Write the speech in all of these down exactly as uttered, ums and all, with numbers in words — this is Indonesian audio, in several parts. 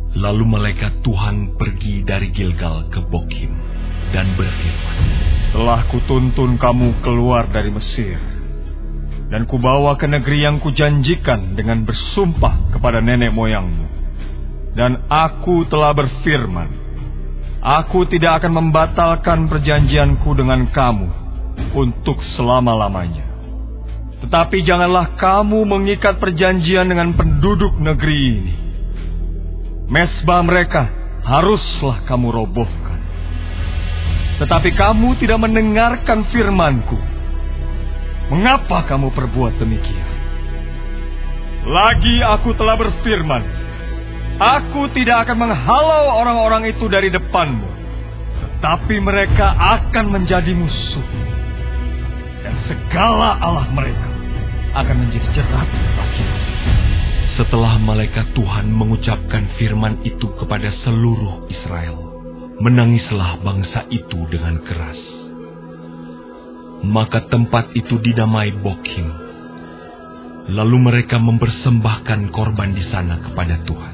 Lalu malaikat Tuhan pergi dari Gilgal ke Bokim dan berfirman, telah kutuntun kamu keluar dari Mesir, dan kubawa ke negeri yang kujanjikan dengan bersumpah kepada nenek moyangmu. Dan aku telah berfirman, aku tidak akan membatalkan perjanjianku dengan kamu untuk selama-lamanya. Tetapi janganlah kamu mengikat perjanjian dengan penduduk negeri ini. Mesbah mereka haruslah kamu robohkan. Tetapi kamu tidak mendengarkan firman-Ku. Mengapa kamu perbuat demikian? Lagi aku telah berfirman, aku tidak akan menghalau orang-orang itu dari depanmu, tetapi mereka akan menjadi musuh, dan segala Allah mereka akan menjadi jerat bagimu. Setelah malaikat Tuhan mengucapkan firman itu kepada seluruh Israel, menangislah bangsa itu dengan keras. Maka tempat itu dinamai Bokim. Lalu mereka mempersembahkan korban di sana kepada Tuhan.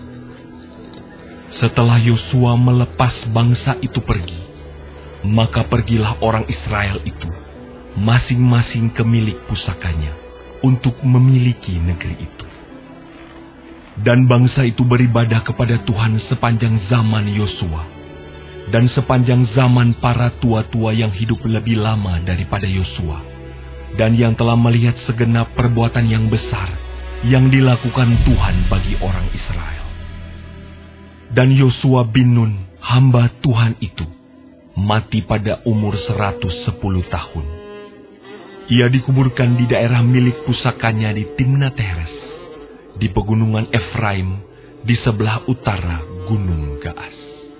Setelah Yosua melepas bangsa itu pergi, maka pergilah orang Israel itu masing-masing ke milik pusakanya untuk memiliki negeri itu. Dan bangsa itu beribadah kepada Tuhan sepanjang zaman Yosua, dan sepanjang zaman para tua-tua yang hidup lebih lama daripada Yosua, dan yang telah melihat segenap perbuatan yang besar yang dilakukan Tuhan bagi orang Israel. Dan Yosua bin Nun, hamba Tuhan itu, mati pada umur seratus sepuluh tahun. Ia dikuburkan di daerah milik pusakanya di Timnat Heres, di pegunungan Efraim, di sebelah utara Gunung Gaas.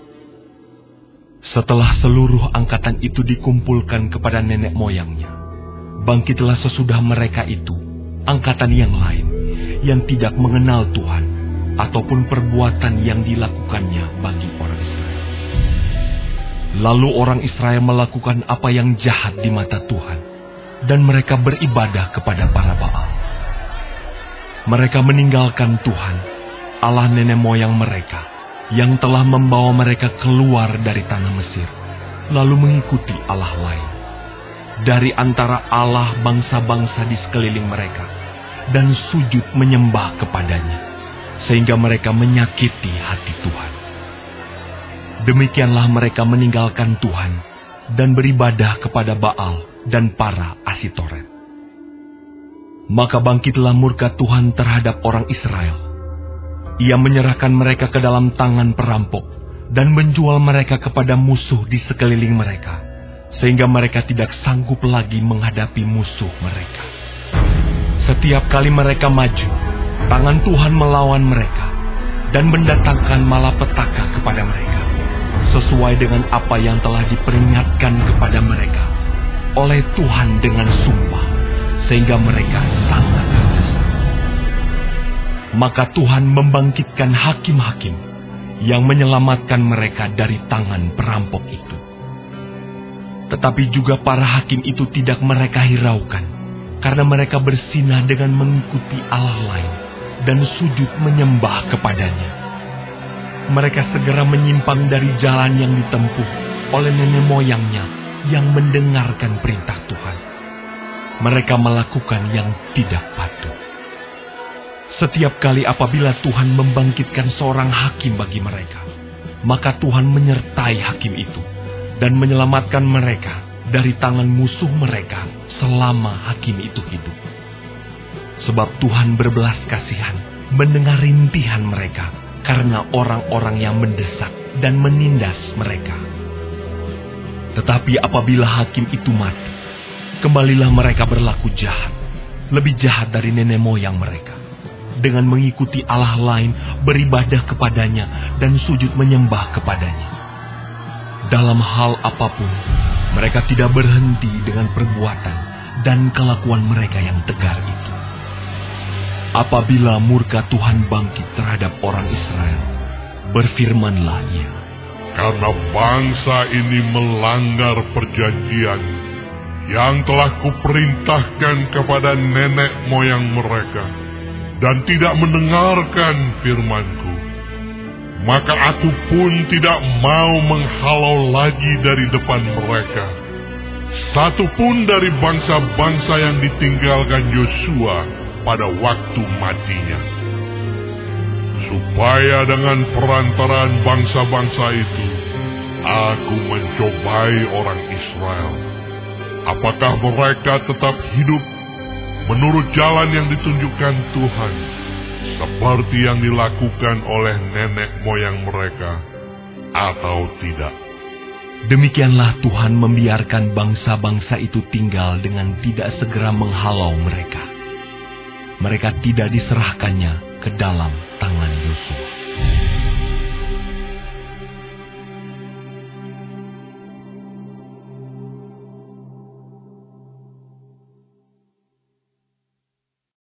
Setelah seluruh angkatan itu dikumpulkan kepada nenek moyangnya, bangkitlah sesudah mereka itu angkatan yang lain yang tidak mengenal Tuhan ataupun perbuatan yang dilakukannya bagi orang Israel. Lalu orang Israel melakukan apa yang jahat di mata Tuhan, dan mereka beribadah kepada para Baal. Mereka meninggalkan Tuhan, Allah nenek moyang mereka, yang telah membawa mereka keluar dari tanah Mesir, lalu mengikuti Allah lain dari antara Allah bangsa-bangsa di sekeliling mereka, dan sujud menyembah kepadanya, sehingga mereka menyakiti hati Tuhan. Demikianlah mereka meninggalkan Tuhan dan beribadah kepada Baal dan para Asitoret. Maka bangkitlah murka Tuhan terhadap orang Israel. Ia menyerahkan mereka ke dalam tangan perampok dan menjual mereka kepada musuh di sekeliling mereka, sehingga mereka tidak sanggup lagi menghadapi musuh mereka. Setiap kali mereka maju, tangan Tuhan melawan mereka dan mendatangkan malapetaka kepada mereka, sesuai dengan apa yang telah diperingatkan kepada mereka oleh Tuhan dengan sumpah, sehingga mereka sangat terdesak. Maka Tuhan membangkitkan hakim-hakim yang menyelamatkan mereka dari tangan perampok itu. Tetapi juga para hakim itu tidak mereka hiraukan, karena mereka bersinah dengan mengikuti Allah lain dan sujud menyembah kepadanya. Mereka segera menyimpang dari jalan yang ditempuh oleh nenek moyangnya yang mendengarkan perintah Tuhan. Mereka melakukan yang tidak patut. Setiap kali apabila Tuhan membangkitkan seorang hakim bagi mereka, maka Tuhan menyertai hakim itu dan menyelamatkan mereka dari tangan musuh mereka selama hakim itu hidup. Sebab Tuhan berbelas kasihan mendengar rintihan mereka karena orang-orang yang mendesak dan menindas mereka. Tetapi apabila hakim itu mati, kembalilah mereka berlaku jahat, lebih jahat dari nenek moyang mereka, dengan mengikuti Allah lain, beribadah kepadanya, dan sujud menyembah kepadanya. Dalam hal apapun, mereka tidak berhenti dengan perbuatan dan kelakuan mereka yang tegar itu. Apabila murka Tuhan bangkit terhadap orang Israel, berfirmanlah Ia, karena bangsa ini melanggar perjanjian yang telah kuperintahkan kepada nenek moyang mereka, dan tidak mendengarkan firman-Ku. maka aku pun tidak mau menghalau lagi dari depan mereka satu pun dari bangsa-bangsa yang ditinggalkan Yosua pada waktu matinya, supaya dengan perantaraan bangsa-bangsa itu aku mencobai orang Israel, apakah mereka tetap hidup menurut jalan yang ditunjukkan Tuhan, seperti yang dilakukan oleh nenek moyang mereka, atau tidak. Demikianlah Tuhan membiarkan bangsa-bangsa itu tinggal dengan tidak segera menghalau mereka. Mereka tidak diserahkannya ke dalam tangan Yosua.